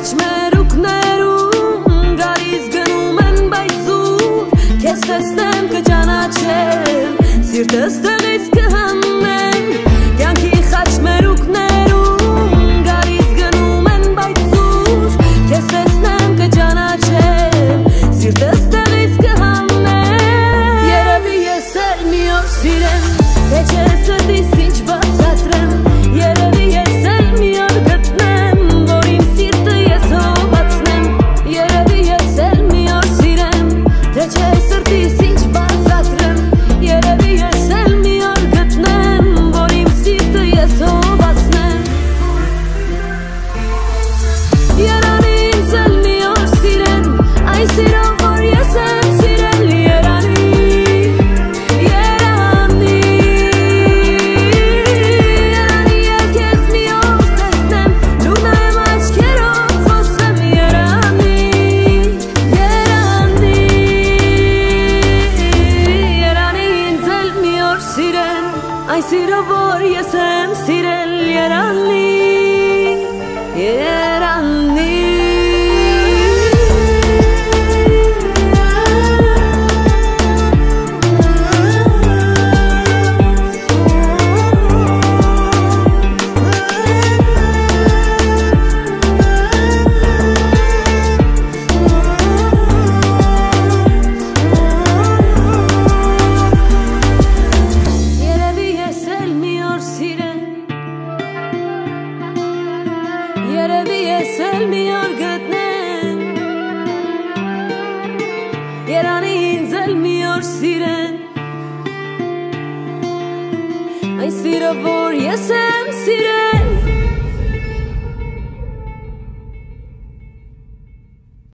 խաչմերուկներում գարիս գնում են բայզուր Քեզ տեսնեմ կճանաչեմ Սիրտս տեղից կհանեմ Կյանքի խաչմերուկներում գարիս գնում են բայզուր Քեզ տեսնեմ կճանաչեմ Սիրտս տեղից կհանեմ Երևի ես էլ մի օր սիրեմ Թե չէ սրտիս ինչ բացատրեմ Երևի ես էլ մի օր գտնեմ Որ իմ սիրտը ես հովացնեմ Երևի ես էլ մի օր սիրեմ Թե չէ սրտիս ինչ բացատրեմ Երևի ես էլ մի օր գտնեմ Որ իմ սիրտը ես հովացնեմ Երանի ինձ էլ մի օր սիրեմ Այն սիրով որ ես եմ սիրել Երանի ես քեզ մի օր տեսնեմ Լունայեմ աչքերով խոսեմ Երանի ինձ էլ մի օր սիրեմ Այն սիրով որ ես եմ սիրել Երանի Երևի ես էլ մի օր գտնեմ Երանի ինձ էլ մի օր սիրեն Այն սիրով որ ես եմ սիրել